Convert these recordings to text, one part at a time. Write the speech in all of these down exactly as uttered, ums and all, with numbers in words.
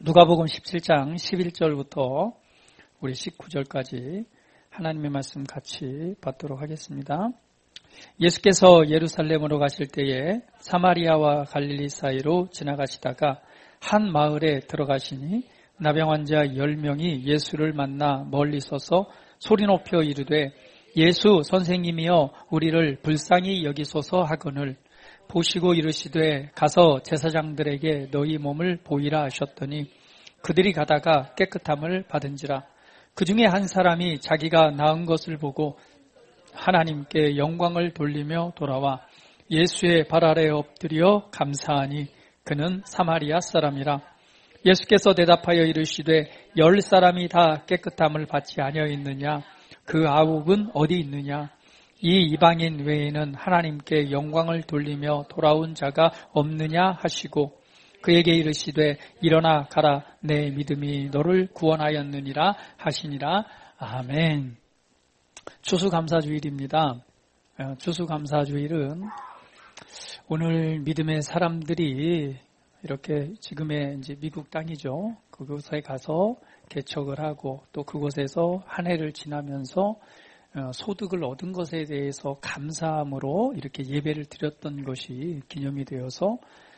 누가복음 십칠 장 십일 절부터 우리 십구 절까지 하나님의 말씀 같이 받도록 하겠습니다. 예수께서 예루살렘으로 가실 때에 사마리아와 갈릴리 사이로 지나가시다가 한 마을에 들어가시니 나병 환자 열 명이 예수를 만나 멀리 서서 소리 높여 이르되 예수 선생님이여 우리를 불쌍히 여기소서 하거늘 보시고 이르시되 가서 제사장들에게 너희 몸을 보이라 하셨더니 그들이 가다가 깨끗함을 받은지라. 그 중에 한 사람이 자기가 나은 것을 보고 하나님께 영광을 돌리며 돌아와 예수의 발 아래에 엎드려 감사하니 그는 사마리아 사람이라. 예수께서 대답하여 이르시되 열 사람이 다 깨끗함을 받지 아니하였느냐? 그 아홉은 어디 있느냐? 이 이방인 외에는 하나님께 영광을 돌리며 돌아온 자가 없느냐 하시고 그에게 이르시되 일어나 가라 내 믿음이 너를 구원하였느니라 하시니라. 아멘. 추수감사주일입니다. 추수감사주일은 오늘 믿음의 사람들이 이렇게 지금의 이제 미국 땅이죠. 그곳에 가서 개척을 하고 또 그곳에서 한 해를 지나면서 소득을 얻은 것에 대해서 감사함으로 이렇게 예배를 드렸던 것이 기념이 되어서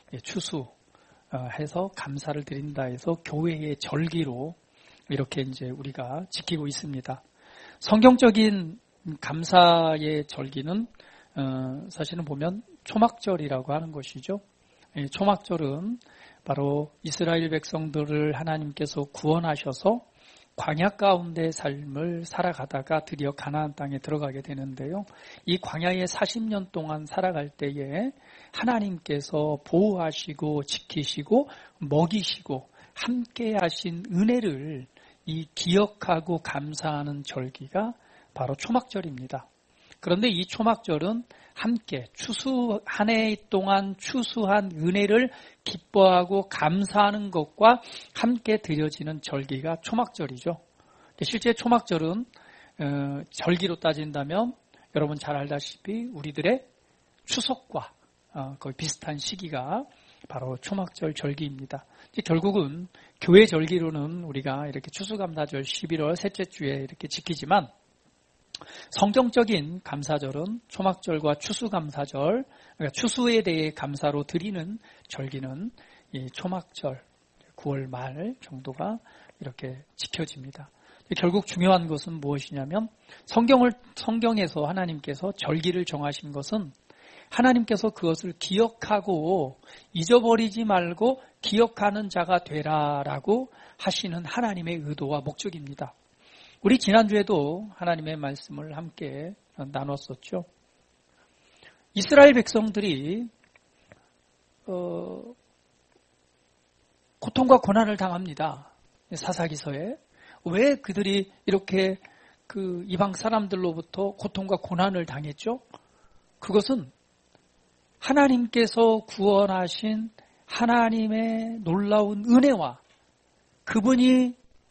추수해서 감사를 드린다 해서 교회의 절기로 이렇게 이제 우리가 지키고 있습니다. 성경적인 감사의 절기는 사실은 보면 초막절이라고 하는 것이죠. 초막절은 바로 이스라엘 백성들을 하나님께서 구원하셔서 광야 가운데 삶을 살아가다가 드디어 가나안 땅에 들어가게 되는데요. 이 광야에 사십 년 동안 살아갈 때에 하나님께서 보호하시고 지키시고 먹이시고 함께 하신 은혜를 이 기억하고 감사하는 절기가 바로 초막절입니다. 그런데 이 초막절은 함께 추수 한 해 동안 추수한 은혜를 기뻐하고 감사하는 것과 함께 드려지는 절기가 초막절이죠. 실제 초막절은 절기로 따진다면 여러분 잘 알다시피 우리들의 추석과 거의 비슷한 시기가 바로 초막절 절기입니다. 결국은 교회 절기로는 우리가 이렇게 추수감사절 십일월 셋째 주에 이렇게 지키지만 성경적인 감사절은 초막절과 추수감사절, 그러니까 추수에 대해 감사로 드리는 절기는 이 초막절, 구월 말 정도가 이렇게 지켜집니다. 결국 중요한 것은 무엇이냐면 성경을, 성경에서 하나님께서 절기를 정하신 것은 하나님께서 그것을 기억하고 잊어버리지 말고 기억하는 자가 되라라고 하시는 하나님의 의도와 목적입니다. 우리 지난주에도 하나님의 말씀을 함께 나눴었죠. 이스라엘 백성들이 어, 고통과 고난을 당합니다. 사사기서에. 왜 그들이 이렇게 그 이방 사람들로부터 고통과 고난을 당했죠? 그것은 하나님께서 구원하신 하나님의 놀라운 은혜와 그분이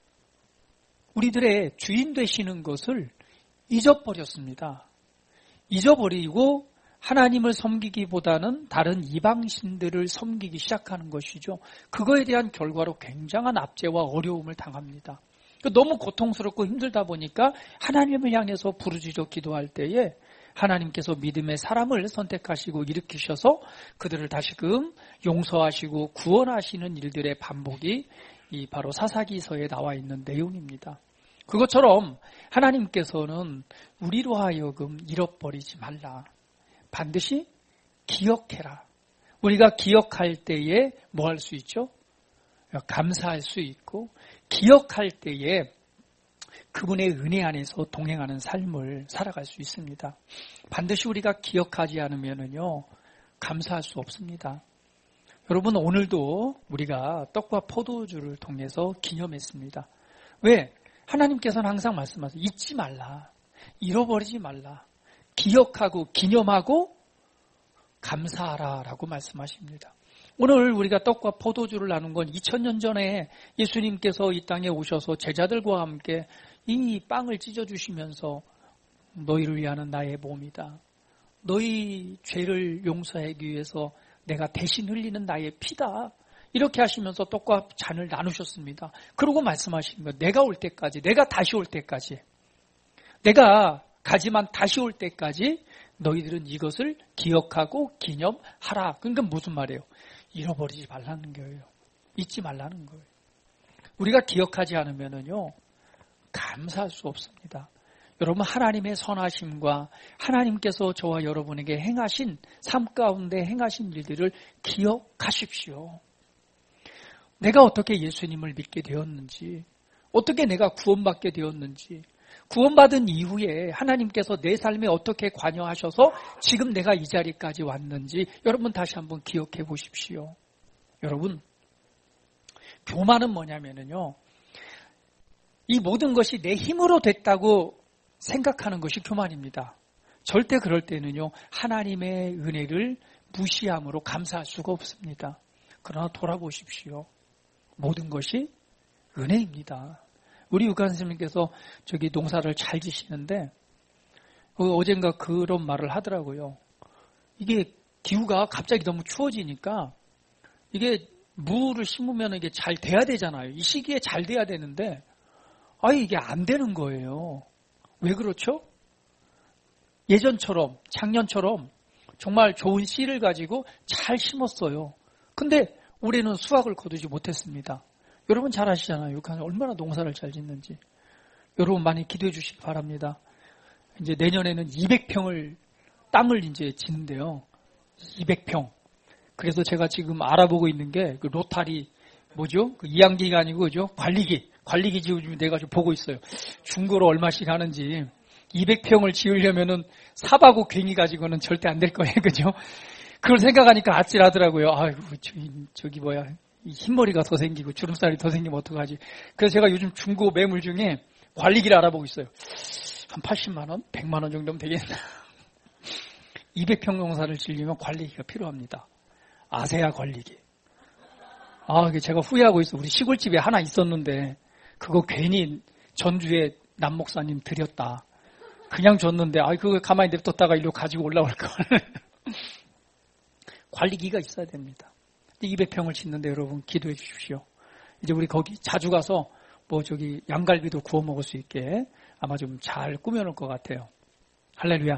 우리들의 주인 되시는 것을 잊어버렸습니다. 잊어버리고 하나님을 섬기기보다는 다른 이방신들을 섬기기 시작하는 것이죠. 그거에 대한 결과로 굉장한 압제와 어려움을 당합니다. 너무 고통스럽고 힘들다 보니까 하나님을 향해서 부르짖어 기도할 때에 하나님께서 믿음의 사람을 선택하시고 일으키셔서 그들을 다시금 용서하시고 구원하시는 일들의 반복이 이 바로 사사기서에 나와 있는 내용입니다. 그것처럼 하나님께서는 우리로 하여금 잃어버리지 말라. 반드시 기억해라. 우리가 기억할 때에 뭐 할 수 있죠? 감사할 수 있고 기억할 때에 그분의 은혜 안에서 동행하는 삶을 살아갈 수 있습니다. 반드시 우리가 기억하지 않으면요 감사할 수 없습니다. 여러분 오늘도 우리가 떡과 포도주를 통해서 기념했습니다. 왜? 하나님께서는 항상 말씀하세요. 잊지 말라. 잃어버리지 말라. 기억하고 기념하고 감사하라 라고 말씀하십니다. 오늘 우리가 떡과 포도주를 나눈 건 이천 년 전에 예수님께서 이 땅에 오셔서 제자들과 함께 이 빵을 찢어주시면서 너희를 위하는 나의 몸이다. 너희 죄를 용서하기 위해서 내가 대신 흘리는 나의 피다. 이렇게 하시면서 떡과 잔을 나누셨습니다. 그러고 말씀하시는 거예요. 내가 올 때까지, 내가 다시 올 때까지, 내가 가지만 다시 올 때까지 너희들은 이것을 기억하고 기념하라. 그러니까 무슨 말이에요? 잃어버리지 말라는 거예요. 잊지 말라는 거예요. 우리가 기억하지 않으면은요, 감사할 수 없습니다. 여러분, 하나님의 선하심과 하나님께서 저와 여러분에게 행하신 삶 가운데 행하신 일들을 기억하십시오. 내가 어떻게 예수님을 믿게 되었는지, 어떻게 내가 구원받게 되었는지, 구원받은 이후에 하나님께서 내 삶에 어떻게 관여하셔서 지금 내가 이 자리까지 왔는지 여러분 다시 한번 기억해 보십시오. 여러분, 교만은 뭐냐면요, 이 모든 것이 내 힘으로 됐다고 생각하는 것이 교만입니다. 절대 그럴 때는요, 하나님의 은혜를 무시함으로 감사할 수가 없습니다. 그러나 돌아보십시오. 모든 것이 은혜입니다. 우리 육한 선생님께서 저기 농사를 잘 지시는데 어젠가 그런 말을 하더라고요. 이게 기후가 갑자기 너무 추워지니까 이게 무를 심으면 이게 잘 돼야 되잖아요. 이 시기에 잘 돼야 되는데 아예 이게 안 되는 거예요. 왜 그렇죠? 예전처럼 작년처럼 정말 좋은 씨를 가지고 잘 심었어요. 근데 올해는 수확을 거두지 못했습니다. 여러분 잘 아시잖아요. 육한 얼마나 농사를 잘 짓는지. 여러분 많이 기도해 주시기 바랍니다. 이제 내년에는 이백 평을 땅을 이제 짓는데요. 이백 평. 그래서 제가 지금 알아보고 있는 게 그 로타리 뭐죠? 그 이양기가 아니고 그죠? 관리기. 관리기 지어주면 내가 좀 보고 있어요. 중고로 얼마씩 하는지. 이백 평을 지으려면은 삽하고 괭이 가지고는 절대 안 될 거예요. 그죠? 그걸 생각하니까 아찔하더라고요. 아이고, 저기, 저기 뭐야. 흰머리가 더 생기고 주름살이 더 생기면 어떡하지. 그래서 제가 요즘 중고 매물 중에 관리기를 알아보고 있어요. 한 팔십만 원, 백만 원 정도면 되겠나. 이백 평 농사를 지으려면 관리기가 필요합니다. 아세아 관리기. 아, 제가 후회하고 있어. 우리 시골집에 하나 있었는데 그거 괜히 전주에 남 목사님 드렸다. 그냥 줬는데 아, 그거 가만히 냅뒀다가 일로 가지고 올라올 걸. 관리기가 있어야 됩니다. 이백 평을 짓는데 여러분 기도해 주십시오. 이제 우리 거기 자주 가서 뭐 저기 양갈비도 구워 먹을 수 있게 아마 좀 잘 꾸며놓을 것 같아요. 할렐루야.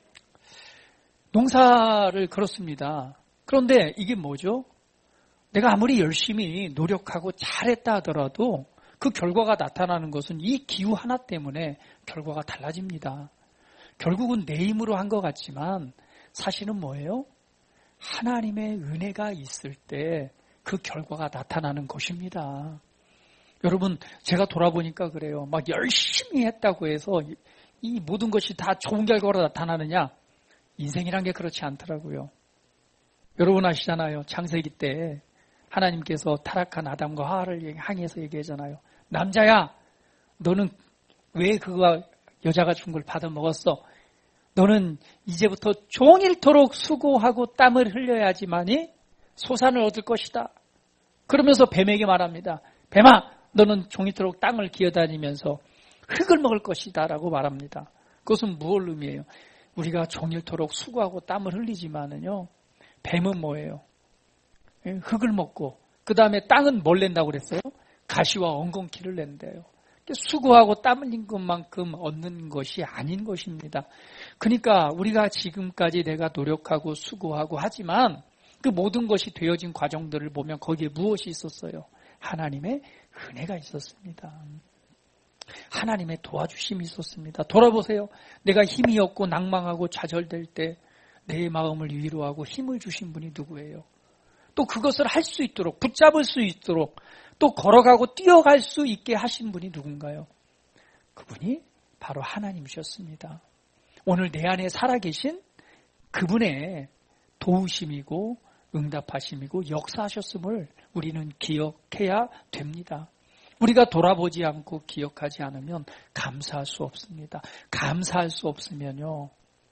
농사를 걸었습니다. 그런데 이게 뭐죠? 내가 아무리 열심히 노력하고 잘했다 하더라도 그 결과가 나타나는 것은 이 기후 하나 때문에 결과가 달라집니다. 결국은 내 힘으로 한 것 같지만 사실은 뭐예요? 하나님의 은혜가 있을 때 그 결과가 나타나는 것입니다. 여러분, 제가 돌아보니까 그래요. 막 열심히 했다고 해서 이 모든 것이 다 좋은 결과로 나타나느냐? 인생이란 게 그렇지 않더라고요. 여러분 아시잖아요. 창세기 때 하나님께서 타락한 아담과 하와를 향해서 얘기하잖아요. 남자야, 너는 왜 그거 여자가 준 걸 받아 먹었어? 너는 이제부터 종일토록 수고하고 땀을 흘려야지만이 소산을 얻을 것이다. 그러면서 뱀에게 말합니다. 뱀아, 너는 종일토록 땅을 기어다니면서 흙을 먹을 것이다 라고 말합니다. 그것은 무엇을 의미해요? 우리가 종일토록 수고하고 땀을 흘리지만은요, 뱀은 뭐예요? 흙을 먹고 그 다음에 땅은 뭘 낸다고 그랬어요? 가시와 엉겅퀴를 낸대요. 수고하고 땀 흘린 것만큼 얻는 것이 아닌 것입니다. 그러니까 우리가 지금까지 내가 노력하고 수고하고 하지만 그 모든 것이 되어진 과정들을 보면 거기에 무엇이 있었어요? 하나님의 은혜가 있었습니다. 하나님의 도와주심이 있었습니다. 돌아보세요. 내가 힘이 없고 낭망하고 좌절될 때 내 마음을 위로하고 힘을 주신 분이 누구예요? 또 그것을 할 수 있도록, 붙잡을 수 있도록, 또 걸어가고 뛰어갈 수 있게 하신 분이 누군가요? 그분이 바로 하나님이셨습니다. 오늘 내 안에 살아계신 그분의 도우심이고 응답하심이고 역사하셨음을 우리는 기억해야 됩니다. 우리가 돌아보지 않고 기억하지 않으면 감사할 수 없습니다. 감사할 수 없으면요,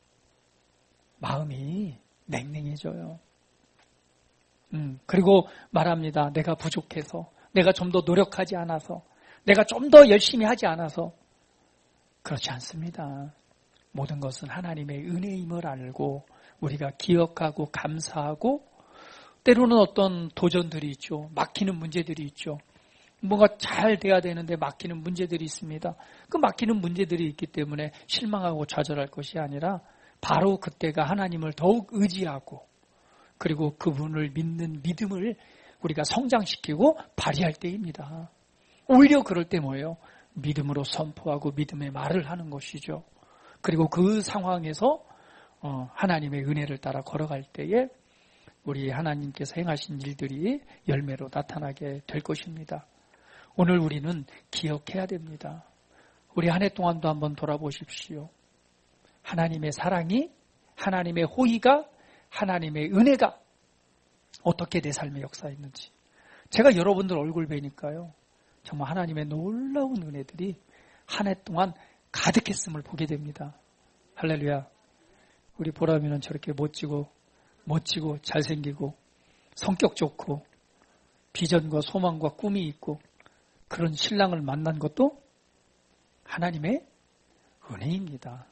마음이 냉랭해져요. 음, 그리고 말합니다. 내가 부족해서, 내가 좀 더 노력하지 않아서, 내가 좀 더 열심히 하지 않아서. 그렇지 않습니다. 모든 것은 하나님의 은혜임을 알고 우리가 기억하고 감사하고 때로는 어떤 도전들이 있죠. 막히는 문제들이 있죠. 뭔가 잘 돼야 되는데 막히는 문제들이 있습니다. 그 막히는 문제들이 있기 때문에 실망하고 좌절할 것이 아니라 바로 그때가 하나님을 더욱 의지하고 그리고 그분을 믿는 믿음을 우리가 성장시키고 발휘할 때입니다. 오히려 그럴 때 뭐예요? 믿음으로 선포하고 믿음의 말을 하는 것이죠. 그리고 그 상황에서 하나님의 은혜를 따라 걸어갈 때에 우리 하나님께서 행하신 일들이 열매로 나타나게 될 것입니다. 오늘 우리는 기억해야 됩니다. 우리 한 해 동안도 한번 돌아보십시오. 하나님의 사랑이, 하나님의 호의가, 하나님의 은혜가 어떻게 내 삶에 역사했는지. 제가 여러분들 얼굴 뵈니까요. 정말 하나님의 놀라운 은혜들이 한 해 동안 가득했음을 보게 됩니다. 할렐루야. 우리 보람이는 저렇게 멋지고 멋지고 잘생기고 성격 좋고 비전과 소망과 꿈이 있고 그런 신랑을 만난 것도 하나님의 은혜입니다.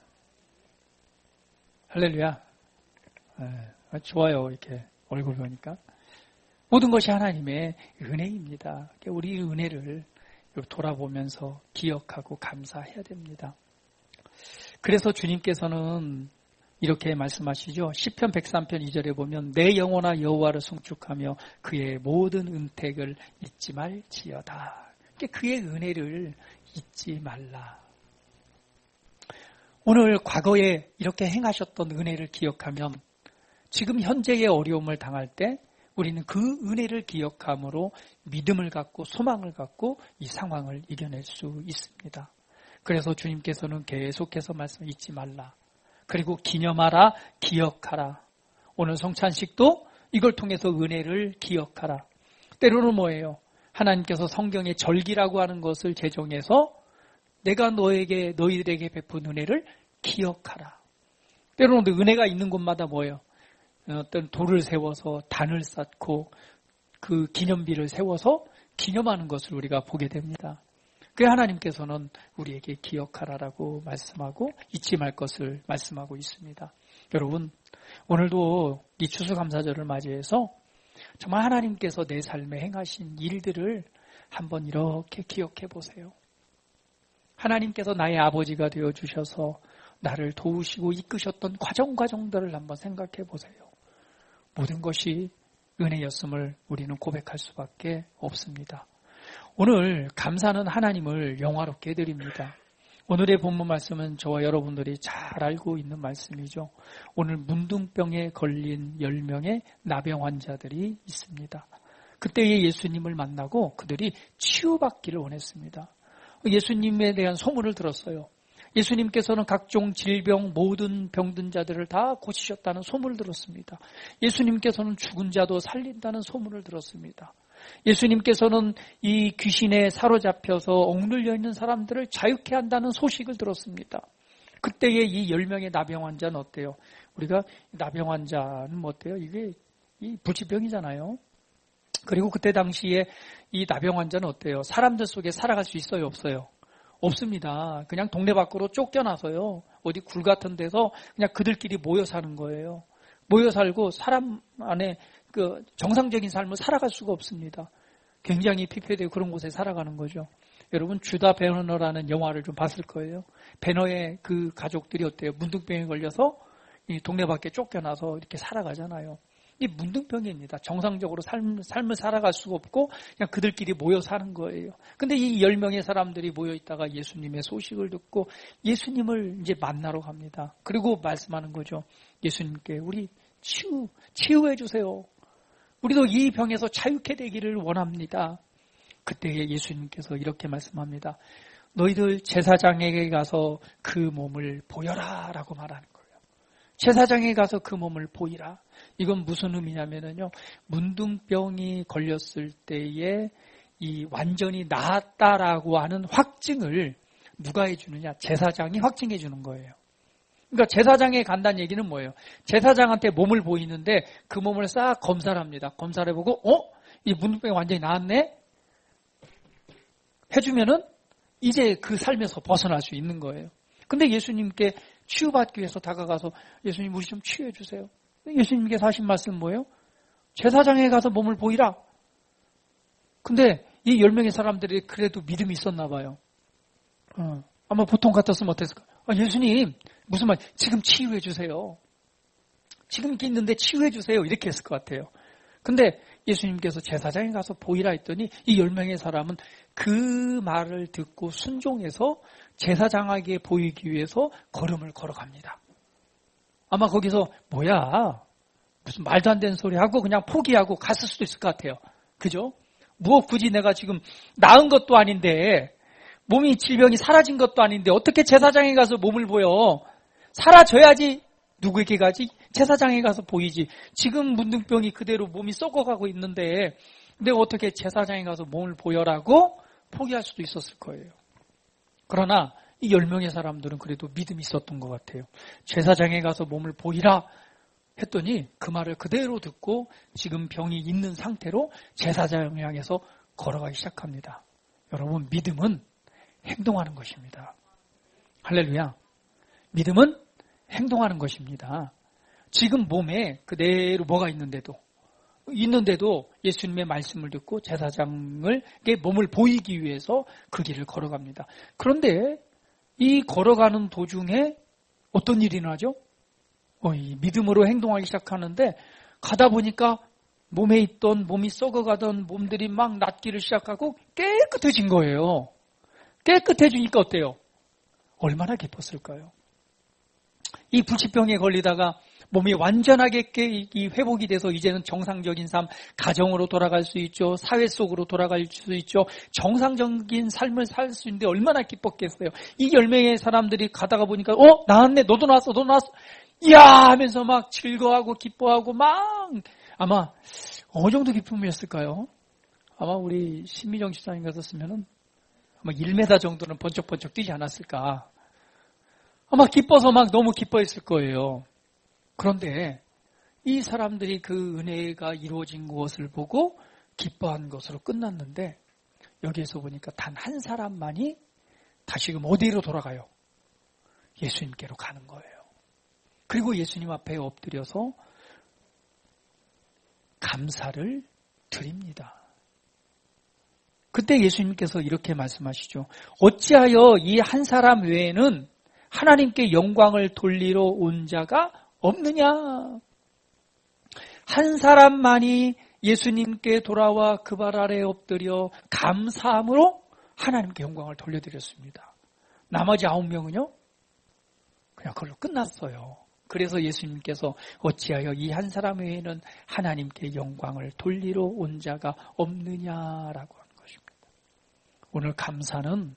할렐루야. 네, 좋아요. 이렇게 얼굴 보니까. 모든 것이 하나님의 은혜입니다. 우리 은혜를 돌아보면서 기억하고 감사해야 됩니다. 그래서 주님께서는 이렇게 말씀하시죠. 시편 백삼 편 이 절에 보면 내 영혼아 여호와를 송축하며 그의 모든 은택을 잊지 말지어다. 그의 은혜를 잊지 말라. 오늘 과거에 이렇게 행하셨던 은혜를 기억하면 지금 현재의 어려움을 당할 때 우리는 그 은혜를 기억함으로 믿음을 갖고 소망을 갖고 이 상황을 이겨낼 수 있습니다. 그래서 주님께서는 계속해서 말씀 잊지 말라. 그리고 기념하라, 기억하라. 오늘 성찬식도 이걸 통해서 은혜를 기억하라. 때로는 뭐예요? 하나님께서 성경의 절기라고 하는 것을 제정해서 내가 너에게 너희들에게 베푼 은혜를 기억하라. 때로는 은혜가 있는 곳마다 뭐예요? 어떤 돌을 세워서 단을 쌓고 그 기념비를 세워서 기념하는 것을 우리가 보게 됩니다. 그래서 하나님께서는 우리에게 기억하라라고 말씀하고 잊지 말 것을 말씀하고 있습니다. 여러분, 오늘도 이 추수감사절을 맞이해서 정말 하나님께서 내 삶에 행하신 일들을 한번 이렇게 기억해 보세요. 하나님께서 나의 아버지가 되어주셔서 나를 도우시고 이끄셨던 과정 과정들을 한번 생각해 보세요. 모든 것이 은혜였음을 우리는 고백할 수밖에 없습니다. 오늘 감사는 하나님을 영화롭게 해드립니다. 오늘의 본문 말씀은 저와 여러분들이 잘 알고 있는 말씀이죠. 오늘 문둥병에 걸린 열 명의 나병 환자들이 있습니다. 그때에 예수님을 만나고 그들이 치유받기를 원했습니다. 예수님에 대한 소문을 들었어요. 예수님께서는 각종 질병, 모든 병든 자들을 다 고치셨다는 소문을 들었습니다. 예수님께서는 죽은 자도 살린다는 소문을 들었습니다. 예수님께서는 이 귀신에 사로잡혀서 억눌려 있는 사람들을 자유케 한다는 소식을 들었습니다. 그때의 이 열 명의 나병 환자는 어때요? 우리가 나병 환자는 뭐 어때요? 이게 이 불치병이잖아요. 그리고 그때 당시에 이 나병 환자는 어때요? 사람들 속에 살아갈 수 있어요? 없어요? 없습니다. 그냥 동네 밖으로 쫓겨나서요. 어디 굴 같은 데서 그냥 그들끼리 모여 사는 거예요. 모여 살고 사람 안에 그 정상적인 삶을 살아갈 수가 없습니다. 굉장히 피폐되고 그런 곳에 살아가는 거죠. 여러분 주다 배너라는 영화를 좀 봤을 거예요. 배너의 그 가족들이 어때요? 문둥병에 걸려서 이 동네 밖에 쫓겨나서 이렇게 살아가잖아요. 이 문둥병입니다. 정상적으로 삶, 삶을 살아갈 수가 없고 그냥 그들끼리 모여 사는 거예요. 근데 이 열 명의 사람들이 모여 있다가 예수님의 소식을 듣고 예수님을 이제 만나러 갑니다. 그리고 말씀하는 거죠. 예수님께 우리 치유, 치유해 주세요. 우리도 이 병에서 자유케 되기를 원합니다. 그때 예수님께서 이렇게 말씀합니다. 너희들 제사장에게 가서 그 몸을 보여라 라고 말하는 거예요. 제사장에 가서 그 몸을 보이라. 이건 무슨 의미냐면요. 문둥병이 걸렸을 때에 이 완전히 나았다라고 하는 확증을 누가 해주느냐? 제사장이 확증해 주는 거예요. 그러니까 제사장에 간다는 얘기는 뭐예요? 제사장한테 몸을 보이는데 그 몸을 싹 검사를 합니다. 검사를 해보고 어? 이 문둥병이 완전히 나았네? 해주면은 이제 그 삶에서 벗어날 수 있는 거예요. 근데 예수님께 치유받기 위해서 다가가서 예수님 우리 좀 치유해 주세요. 예수님께서 하신 말씀 뭐예요? 제사장에 가서 몸을 보이라. 근데 이 열 명의 사람들이 그래도 믿음이 있었나 봐요. 어, 아마 보통 같았으면 어땠을까? 아, 예수님, 무슨 말, 지금 치유해 주세요. 지금 이렇게 있는데 치유해 주세요. 이렇게 했을 것 같아요. 근데 예수님께서 제사장에 가서 보이라 했더니 이 열 명의 사람은 그 말을 듣고 순종해서 제사장에게 보이기 위해서 걸음을 걸어갑니다. 아마 거기서 뭐야, 무슨 말도 안 되는 소리 하고 그냥 포기하고 갔을 수도 있을 것 같아요. 그죠? 무엇 굳이 내가 지금 나은 것도 아닌데, 몸이 질병이 사라진 것도 아닌데 어떻게 제사장에 가서 몸을 보여? 사라져야지 누구에게 가지? 제사장에 가서 보이지. 지금 문둥병이 그대로 몸이 썩어가고 있는데 내가 어떻게 제사장에 가서 몸을 보여라고 포기할 수도 있었을 거예요. 그러나 이 열 명의 사람들은 그래도 믿음이 있었던 것 같아요. 제사장에 가서 몸을 보이라 했더니 그 말을 그대로 듣고 지금 병이 있는 상태로 제사장을 향해서 걸어가기 시작합니다. 여러분, 믿음은 행동하는 것입니다. 할렐루야. 믿음은 행동하는 것입니다. 지금 몸에 그대로 뭐가 있는데도 있는데도 예수님의 말씀을 듣고 제사장을 몸을 보이기 위해서 그 길을 걸어갑니다. 그런데 이 걸어가는 도중에 어떤 일이 나죠? 어, 이 믿음으로 행동하기 시작하는데 가다 보니까 몸에 있던 몸이 썩어가던 몸들이 막 낫기를 시작하고 깨끗해진 거예요. 깨끗해지니까 어때요? 얼마나 기뻤을까요? 이 불치병에 걸리다가 몸이 완전하게 회복이 돼서 이제는 정상적인 삶, 가정으로 돌아갈 수 있죠. 사회 속으로 돌아갈 수 있죠. 정상적인 삶을 살 수 있는데 얼마나 기뻤겠어요. 이 열 명의 사람들이 가다가 보니까 어? 나왔네. 너도 나왔어. 너도 나왔어. 이야 하면서 막 즐거워하고 기뻐하고 막 아마 어느 정도 기쁨이었을까요? 아마 우리 신미정 집사님 같았으면은 아마 일 미터 정도는 번쩍번쩍 뛰지 않았을까. 아마 기뻐서 막 너무 기뻐했을 거예요. 그런데 이 사람들이 그 은혜가 이루어진 것을 보고 기뻐한 것으로 끝났는데 여기에서 보니까 단 한 사람만이 다시금 어디로 돌아가요? 예수님께로 가는 거예요. 그리고 예수님 앞에 엎드려서 감사를 드립니다. 그때 예수님께서 이렇게 말씀하시죠. 어찌하여 이 한 사람 외에는 하나님께 영광을 돌리러 온 자가 없느냐? 한 사람만이 예수님께 돌아와 그 발 아래 엎드려 감사함으로 하나님께 영광을 돌려드렸습니다. 나머지 아홉 명은요? 그냥 그걸로 끝났어요. 그래서 예수님께서 어찌하여 이 한 사람 외에는 하나님께 영광을 돌리러 온 자가 없느냐라고 하는 것입니다. 오늘 감사는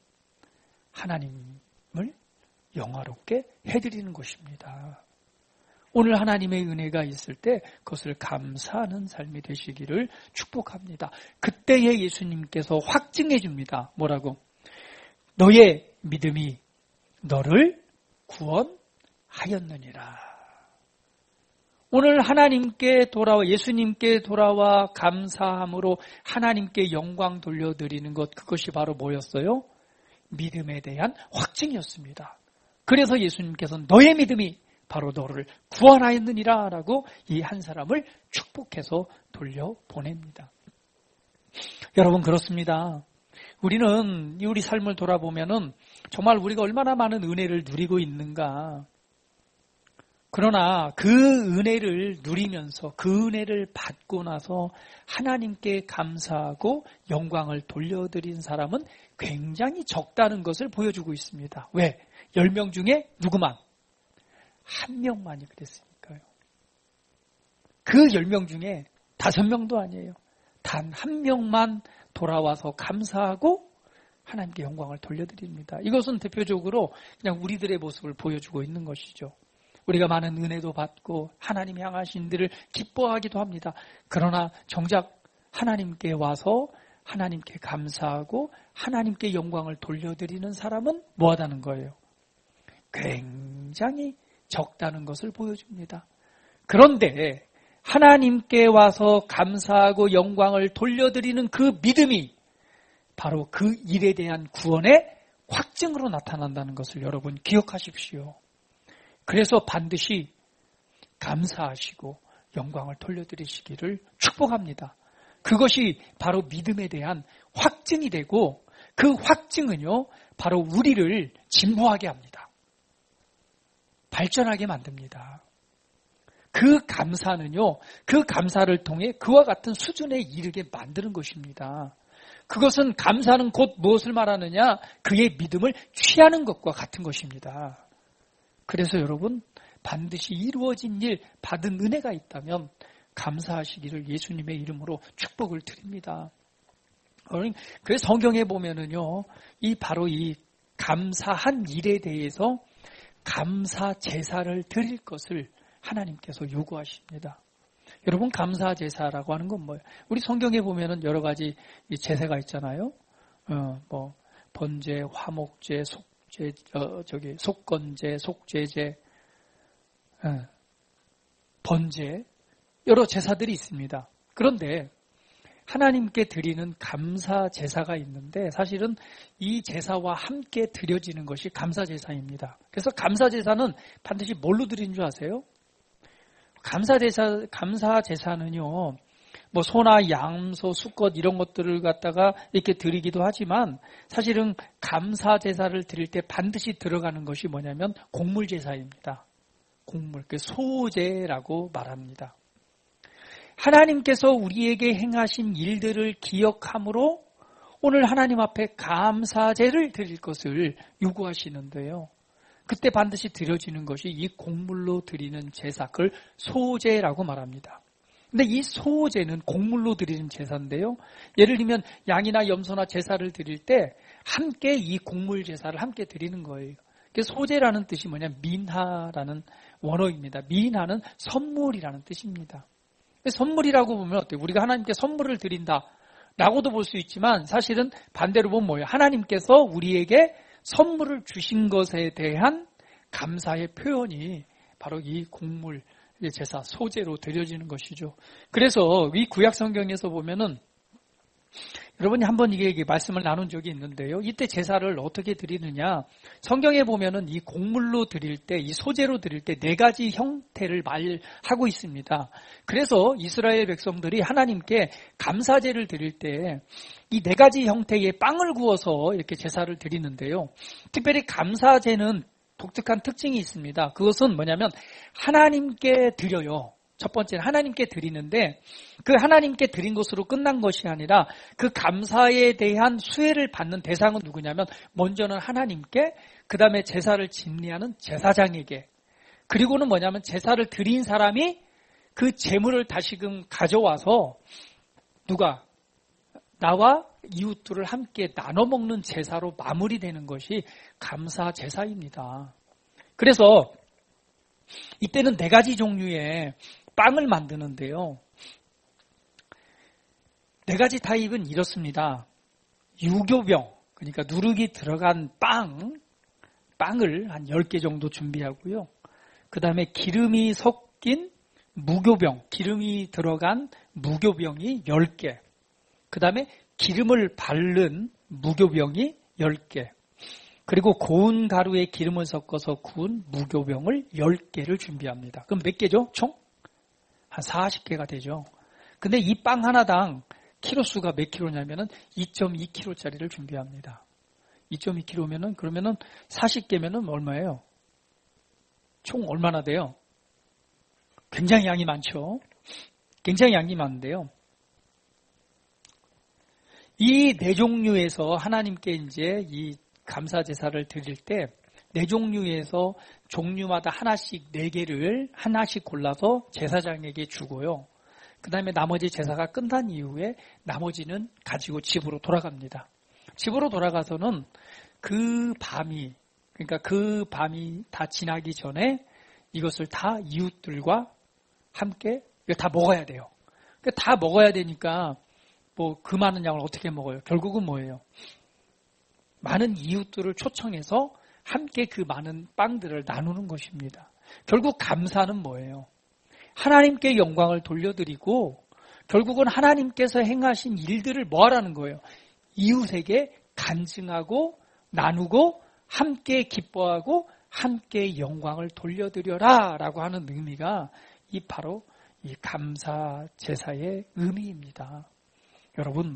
하나님을 영화롭게 해드리는 것입니다. 오늘 하나님의 은혜가 있을 때 그것을 감사하는 삶이 되시기를 축복합니다. 그때에 예수님께서 확증해 줍니다. 뭐라고? 너의 믿음이 너를 구원하였느니라. 오늘 하나님께 돌아와 예수님께 돌아와 감사함으로 하나님께 영광 돌려드리는 것, 그것이 바로 뭐였어요? 믿음에 대한 확증이었습니다. 그래서 예수님께서 너의 믿음이 바로 너를 구원하였느니라 라고 이 한 사람을 축복해서 돌려보냅니다. 여러분, 그렇습니다. 우리는 우리 삶을 돌아보면은 정말 우리가 얼마나 많은 은혜를 누리고 있는가. 그러나 그 은혜를 누리면서 그 은혜를 받고 나서 하나님께 감사하고 영광을 돌려드린 사람은 굉장히 적다는 것을 보여주고 있습니다. 왜? 열 명 중에 누구만? 한 명만이 그랬으니까요. 그 열 명 중에 다섯 명도 아니에요. 단 한 명만 돌아와서 감사하고 하나님께 영광을 돌려드립니다. 이것은 대표적으로 그냥 우리들의 모습을 보여주고 있는 것이죠. 우리가 많은 은혜도 받고 하나님 향하신 일을 기뻐하기도 합니다. 그러나 정작 하나님께 와서 하나님께 감사하고 하나님께 영광을 돌려드리는 사람은 뭐하다는 거예요? 굉장히 적다는 것을 보여줍니다. 그런데 하나님께 와서 감사하고 영광을 돌려드리는 그 믿음이 바로 그 일에 대한 구원의 확증으로 나타난다는 것을 여러분 기억하십시오. 그래서 반드시 감사하시고 영광을 돌려드리시기를 축복합니다. 그것이 바로 믿음에 대한 확증이 되고 그 확증은요, 바로 우리를 진보하게 합니다. 발전하게 만듭니다. 그 감사는요, 그 감사를 통해 그와 같은 수준에 이르게 만드는 것입니다. 그것은 감사는 곧 무엇을 말하느냐? 그의 믿음을 취하는 것과 같은 것입니다. 그래서 여러분, 반드시 이루어진 일, 받은 은혜가 있다면 감사하시기를 예수님의 이름으로 축복을 드립니다. 그래서 성경에 보면은요, 이 바로 이 감사한 일에 대해서 감사 제사를 드릴 것을 하나님께서 요구하십니다. 여러분, 감사 제사라고 하는 건 뭐예요? 우리 성경에 보면은 여러 가지 제사가 있잖아요. 어, 뭐 번제, 화목제, 속제, 어, 저기 속건제, 속죄제, 어, 번제, 여러 제사들이 있습니다. 그런데 하나님께 드리는 감사 제사가 있는데 사실은 이 제사와 함께 드려지는 것이 감사 제사입니다. 그래서 감사 제사는 반드시 뭘로 드리는 줄 아세요? 감사 제사, 감사 제사는요, 뭐 소나 양소, 수컷 이런 것들을 갖다가 이렇게 드리기도 하지만 사실은 감사 제사를 드릴 때 반드시 들어가는 것이 뭐냐면 곡물 제사입니다. 곡물, 그 소제라고 말합니다. 하나님께서 우리에게 행하신 일들을 기억함으로 오늘 하나님 앞에 감사제를 드릴 것을 요구하시는데요. 그때 반드시 드려지는 것이 이 곡물로 드리는 제사, 그걸 소제라고 말합니다. 근데 이 소제는 곡물로 드리는 제사인데요. 예를 들면 양이나 염소나 제사를 드릴 때 함께 이 곡물 제사를 함께 드리는 거예요. 그래서 소제라는 뜻이 뭐냐, 민하라는 원어입니다. 민하는 선물이라는 뜻입니다. 선물이라고 보면 어때요? 우리가 하나님께 선물을 드린다 라고도 볼 수 있지만 사실은 반대로 보면 뭐예요? 하나님께서 우리에게 선물을 주신 것에 대한 감사의 표현이 바로 이 곡물 제사, 소제로 드려지는 것이죠. 그래서 이 구약 성경에서 보면은 여러분이 한번 이게 말씀을 나눈 적이 있는데요. 이때 제사를 어떻게 드리느냐? 성경에 보면은 이 곡물로 드릴 때, 이 소제로 드릴 때 네 가지 형태를 말하고 있습니다. 그래서 이스라엘 백성들이 하나님께 감사제를 드릴 때 이 네 가지 형태의 빵을 구워서 이렇게 제사를 드리는데요. 특별히 감사제는 독특한 특징이 있습니다. 그것은 뭐냐면 하나님께 드려요. 첫 번째는 하나님께 드리는데 그 하나님께 드린 것으로 끝난 것이 아니라 그 감사에 대한 수혜를 받는 대상은 누구냐면 먼저는 하나님께, 그 다음에 제사를 집례하는 제사장에게, 그리고는 뭐냐면 제사를 드린 사람이 그 제물을 다시금 가져와서 누가 나와 이웃들을 함께 나눠 먹는 제사로 마무리되는 것이 감사 제사입니다. 그래서 이때는 네 가지 종류의 빵을 만드는데요. 네 가지 타입은 이렇습니다. 유교병, 그러니까 누룩이 들어간 빵, 빵을 한 열 개 정도 준비하고요. 그 다음에 기름이 섞인 무교병, 기름이 들어간 무교병이 열 개. 그 다음에 기름을 바른 무교병이 열 개. 그리고 고운 가루에 기름을 섞어서 구운 무교병을 열 개를 준비합니다. 그럼 몇 개죠? 총? 한 사십 개가 되죠. 근데 이 빵 하나당 키로수가 몇 킬로냐면은 이 점 이 킬로짜리를 준비합니다. 이 점 이 킬로면은 그러면은 사십 개면은 얼마예요? 총 얼마나 돼요? 굉장히 양이 많죠. 굉장히 양이 많은데요. 이 네 종류에서 하나님께 이제 이 감사 제사를 드릴 때 네 종류에서 종류마다 하나씩 네 개를 하나씩 골라서 제사장에게 주고요. 그 다음에 나머지 제사가 끝난 이후에 나머지는 가지고 집으로 돌아갑니다. 집으로 돌아가서는 그 밤이, 그러니까 그 밤이 다 지나기 전에 이것을 다 이웃들과 함께 다 먹어야 돼요. 다 먹어야 되니까 뭐 그 많은 양을 어떻게 먹어요? 결국은 뭐예요? 많은 이웃들을 초청해서 함께 그 많은 빵들을 나누는 것입니다. 결국 감사는 뭐예요? 하나님께 영광을 돌려드리고 결국은 하나님께서 행하신 일들을 뭐 하라는 거예요? 이웃에게 간증하고 나누고 함께 기뻐하고 함께 영광을 돌려드려라 라고 하는 의미가 이 바로 이 감사 제사의 의미입니다. 여러분,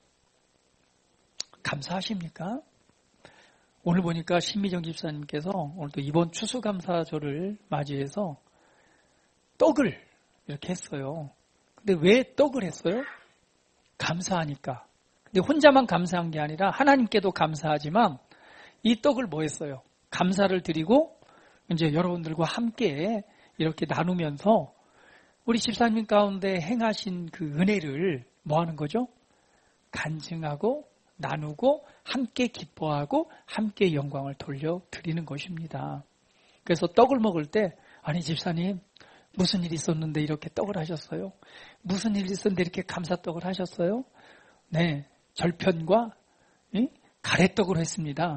감사하십니까? 오늘 보니까 신미정 집사님께서 오늘도 이번 추수감사절을 맞이해서 떡을 이렇게 했어요. 근데 왜 떡을 했어요? 감사하니까. 근데 혼자만 감사한 게 아니라 하나님께도 감사하지만 이 떡을 뭐 했어요? 감사를 드리고 이제 여러분들과 함께 이렇게 나누면서 우리 집사님 가운데 행하신 그 은혜를 뭐 하는 거죠? 간증하고 나누고 함께 기뻐하고 함께 영광을 돌려드리는 것입니다. 그래서 떡을 먹을 때 아니 집사님 무슨 일이 있었는데 이렇게 떡을 하셨어요? 무슨 일이 있었는데 이렇게 감사떡을 하셨어요? 네, 절편과 응? 가래떡으로 했습니다.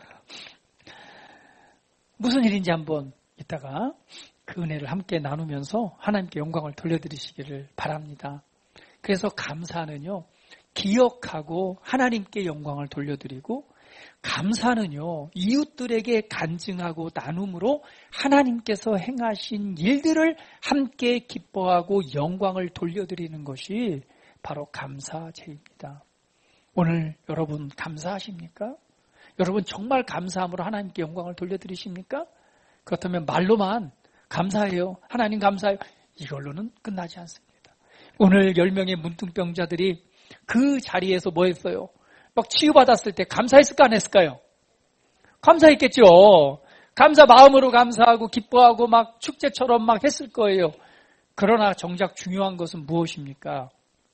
무슨 일인지 한번 이따가 그 은혜를 함께 나누면서 하나님께 영광을 돌려드리시기를 바랍니다. 그래서 감사는요, 기억하고 하나님께 영광을 돌려드리고, 감사는요, 이웃들에게 간증하고 나눔으로 하나님께서 행하신 일들을 함께 기뻐하고 영광을 돌려드리는 것이 바로 감사제입니다. 오늘 여러분 감사하십니까? 여러분 정말 감사함으로 하나님께 영광을 돌려드리십니까? 그렇다면 말로만 감사해요, 하나님 감사해요, 이걸로는 끝나지 않습니다. 오늘 열 명의 문둥병자들이 그 자리에서 뭐 했어요? 막 치유받았을 때 감사했을까 안 했을까요? 감사했겠죠. 감사 마음으로 감사하고 기뻐하고 막 축제처럼 막 했을 거예요. 그러나 정작 중요한 것은 무엇입니까?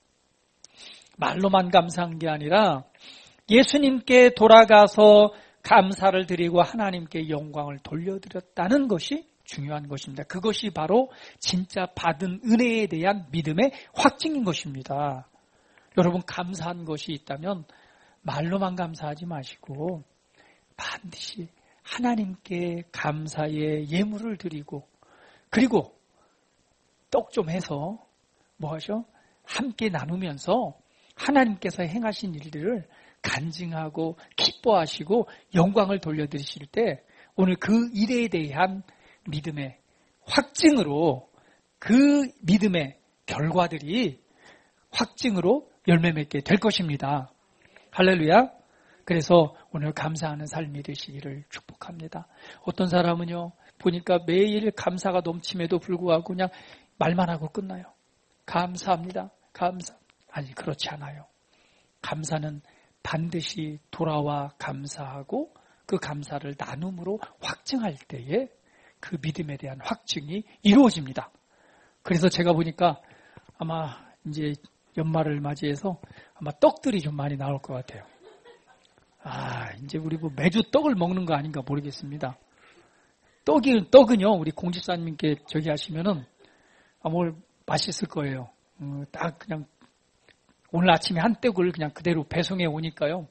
말로만 감사한 게 아니라 예수님께 돌아가서 감사를 드리고 하나님께 영광을 돌려드렸다는 것이 중요한 것입니다. 그것이 바로 진짜 받은 은혜에 대한 믿음의 확증인 것입니다. 여러분 감사한 것이 있다면 말로만 감사하지 마시고 반드시 하나님께 감사의 예물을 드리고, 그리고 떡 좀 해서 뭐 하죠? 함께 나누면서 하나님께서 행하신 일들을 간증하고 기뻐하시고 영광을 돌려드리실 때 오늘 그 일에 대한 믿음의 확증으로, 그 믿음의 결과들이 확증으로 열매 맺게 될 것입니다. 할렐루야. 그래서 오늘 감사하는 삶이 되시기를 축복합니다. 어떤 사람은요, 보니까 매일 감사가 넘침에도 불구하고 그냥 말만 하고 끝나요. 감사합니다. 감사. 아니, 그렇지 않아요. 감사는 반드시 돌아와 감사하고 그 감사를 나눔으로 확증할 때에 그 믿음에 대한 확증이 이루어집니다. 그래서 제가 보니까 아마 이제 연말을 맞이해서 아마 떡들이 좀 많이 나올 것 같아요. 아, 이제 우리 뭐 매주 떡을 먹는 거 아닌가 모르겠습니다. 떡이, 떡은요, 우리 공집사님께 저기 하시면은, 아, 뭘 맛있을 거예요. 음, 딱 그냥, 오늘 아침에 한 떡을 그냥 그대로 배송해 오니까요.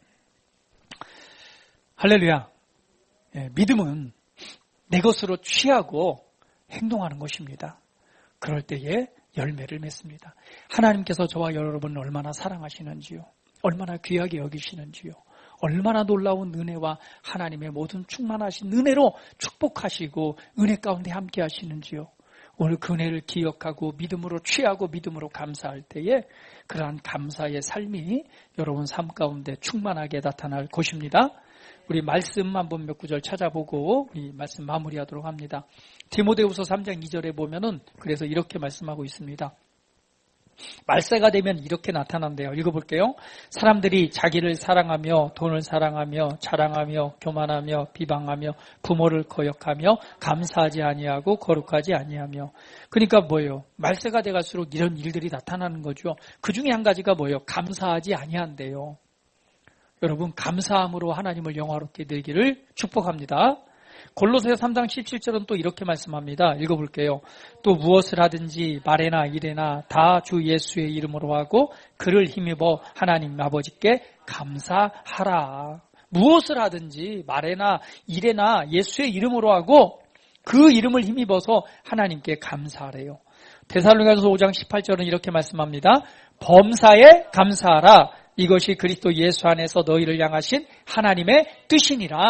할렐루야. 예, 믿음은 내 것으로 취하고 행동하는 것입니다. 그럴 때에 열매를 맺습니다. 하나님께서 저와 여러분을 얼마나 사랑하시는지요, 얼마나 귀하게 여기시는지요, 얼마나 놀라운 은혜와 하나님의 모든 충만하신 은혜로 축복하시고 은혜 가운데 함께 하시는지요. 오늘 그 은혜를 기억하고 믿음으로 취하고 믿음으로 감사할 때에 그러한 감사의 삶이 여러분 삶 가운데 충만하게 나타날 것입니다. 우리 말씀 한번 몇 구절 찾아보고 우리 말씀 마무리하도록 합니다. 디모데후서 삼 장 이 절에 보면은 그래서 이렇게 말씀하고 있습니다. 말세가 되면 이렇게 나타난대요. 읽어볼게요. 사람들이 자기를 사랑하며 돈을 사랑하며 자랑하며 교만하며 비방하며 부모를 거역하며 감사하지 아니하고 거룩하지 아니하며. 그러니까 뭐예요? 말세가 돼갈수록 이런 일들이 나타나는 거죠. 그 중에 한 가지가 뭐예요? 감사하지 아니한대요. 여러분 감사함으로 하나님을 영화롭게 되기를 축복합니다. 골로새 삼 장 십칠 절은 또 이렇게 말씀합니다. 읽어볼게요. 또 무엇을 하든지 말에나 일에나 다 주 예수의 이름으로 하고 그를 힘입어 하나님 아버지께 감사하라. 무엇을 하든지 말에나 일에나 예수의 이름으로 하고 그 이름을 힘입어서 하나님께 감사하래요. 데살로니가서 오 장 십팔 절은 이렇게 말씀합니다. 범사에 감사하라. 이것이 그리스도 예수 안에서 너희를 향하신 하나님의 뜻이니라.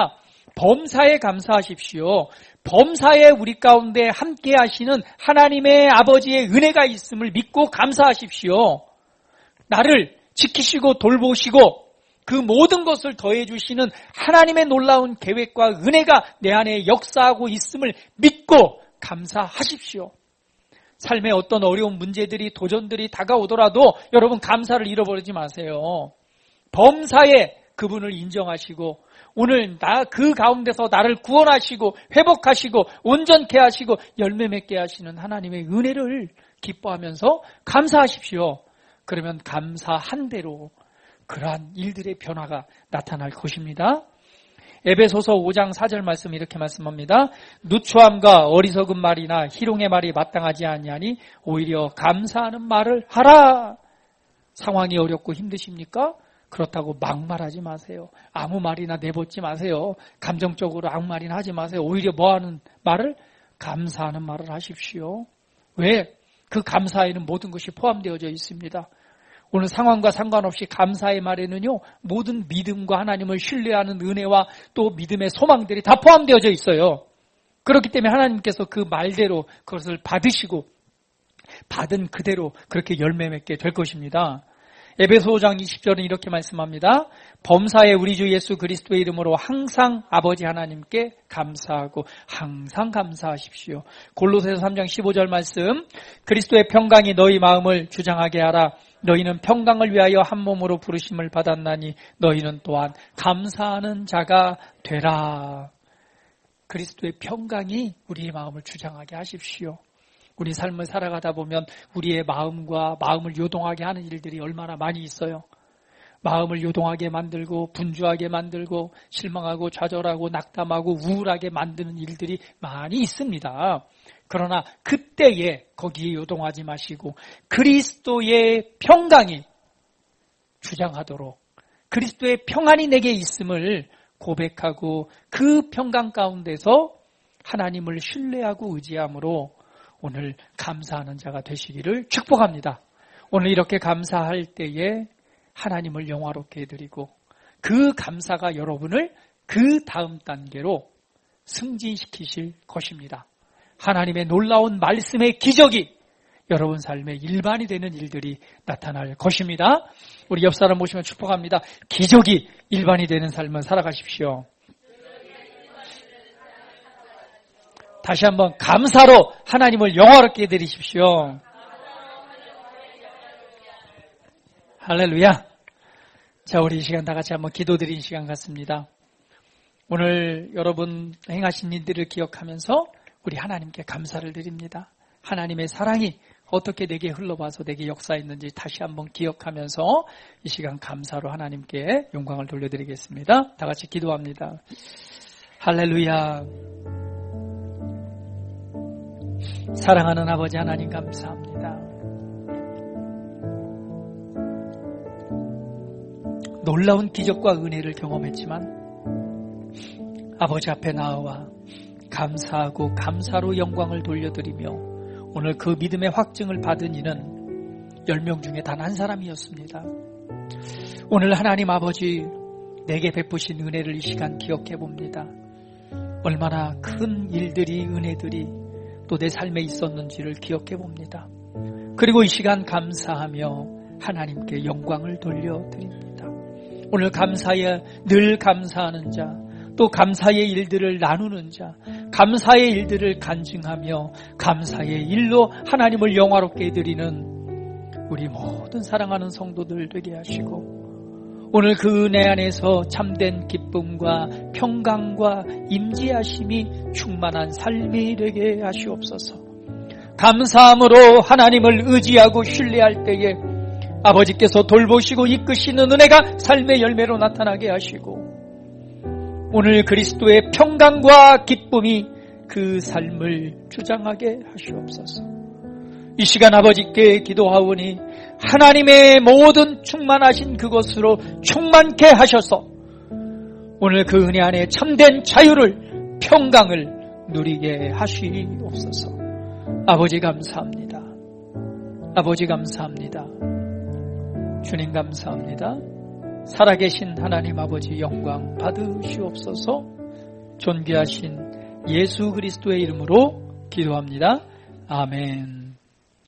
범사에 감사하십시오. 범사에 우리 가운데 함께 하시는 하나님의 아버지의 은혜가 있음을 믿고 감사하십시오. 나를 지키시고 돌보시고 그 모든 것을 더해 주시는 하나님의 놀라운 계획과 은혜가 내 안에 역사하고 있음을 믿고 감사하십시오. 삶에 어떤 어려운 문제들이 도전들이 다가오더라도 여러분 감사를 잃어버리지 마세요. 범사에 그분을 인정하시고 오늘 나 그 가운데서 나를 구원하시고 회복하시고 온전케 하시고 열매 맺게 하시는 하나님의 은혜를 기뻐하면서 감사하십시오. 그러면 감사한 대로 그러한 일들의 변화가 나타날 것입니다. 에베소서 오 장 사 절 말씀 이렇게 말씀합니다. 누추함과 어리석은 말이나 희롱의 말이 마땅하지 아니하니 오히려 감사하는 말을 하라. 상황이 어렵고 힘드십니까? 그렇다고 막말하지 마세요. 아무 말이나 내뱉지 마세요. 감정적으로 아무 말이나 하지 마세요. 오히려 뭐하는 말을? 감사하는 말을 하십시오. 왜? 그 감사에는 모든 것이 포함되어져 있습니다. 오늘 상황과 상관없이 감사의 말에는요, 모든 믿음과 하나님을 신뢰하는 은혜와 또 믿음의 소망들이 다 포함되어져 있어요. 그렇기 때문에 하나님께서 그 말대로 그것을 받으시고 받은 그대로 그렇게 열매 맺게 될 것입니다. 에베소 오 장 이십 절은 이렇게 말씀합니다. 범사에 우리 주 예수 그리스도의 이름으로 항상 아버지 하나님께 감사하고 항상 감사하십시오. 골로새서 삼 장 십오 절 말씀. 그리스도의 평강이 너희 마음을 주장하게 하라. 너희는 평강을 위하여 한 몸으로 부르심을 받았나니 너희는 또한 감사하는 자가 되라. 그리스도의 평강이 우리의 마음을 주장하게 하십시오. 우리 삶을 살아가다 보면 우리의 마음과 마음을 요동하게 하는 일들이 얼마나 많이 있어요. 마음을 요동하게 만들고 분주하게 만들고 실망하고 좌절하고 낙담하고 우울하게 만드는 일들이 많이 있습니다. 그러나 그때에 거기에 요동하지 마시고 그리스도의 평강이 주장하도록 그리스도의 평안이 내게 있음을 고백하고 그 평강 가운데서 하나님을 신뢰하고 의지함으로 오늘 감사하는 자가 되시기를 축복합니다. 오늘 이렇게 감사할 때에 하나님을 영화롭게 해드리고 그 감사가 여러분을 그 다음 단계로 승진시키실 것입니다. 하나님의 놀라운 말씀의 기적이 여러분 삶의 일반이 되는 일들이 나타날 것입니다. 우리 옆 사람 모시면 축복합니다. 기적이 일반이 되는 삶을 살아가십시오. 다시 한번 감사로 하나님을 영화롭게 해드리십시오. 할렐루야. 자, 우리 이 시간 다 같이 한번 기도드리는 시간 같습니다. 오늘 여러분 행하신 일들을 기억하면서 우리 하나님께 감사를 드립니다. 하나님의 사랑이 어떻게 내게 흘러와서 내게 역사했는지 다시 한번 기억하면서 이 시간 감사로 하나님께 영광을 돌려드리겠습니다. 다 같이 기도합니다. 할렐루야. 사랑하는 아버지 하나님 감사합니다. 놀라운 기적과 은혜를 경험했지만 아버지 앞에 나와 감사하고 감사로 영광을 돌려드리며 오늘 그 믿음의 확증을 받은 이는 열 명 중에 단 한 사람이었습니다. 오늘 하나님 아버지 내게 베푸신 은혜를 이 시간 기억해 봅니다. 얼마나 큰 일들이 은혜들이 또 내 삶에 있었는지를 기억해 봅니다. 그리고 이 시간 감사하며 하나님께 영광을 돌려드립니다. 오늘 감사에 늘 감사하는 자, 또 감사의 일들을 나누는 자, 감사의 일들을 간증하며 감사의 일로 하나님을 영화롭게 해드리는 우리 모든 사랑하는 성도들 되게 하시고 오늘 그 은혜 안에서 참된 기쁨과 평강과 임재하심이 충만한 삶이 되게 하시옵소서. 감사함으로 하나님을 의지하고 신뢰할 때에 아버지께서 돌보시고 이끄시는 은혜가 삶의 열매로 나타나게 하시고 오늘 그리스도의 평강과 기쁨이 그 삶을 주장하게 하시옵소서. 이 시간 아버지께 기도하오니 하나님의 모든 충만하신 그것으로 충만케 하셔서 오늘 그 은혜 안에 참된 자유를 평강을 누리게 하시옵소서. 아버지 감사합니다. 아버지 감사합니다. 주님 감사합니다. 살아계신 하나님 아버지 영광 받으시옵소서. 존귀하신 예수 그리스도의 이름으로 기도합니다. 아멘.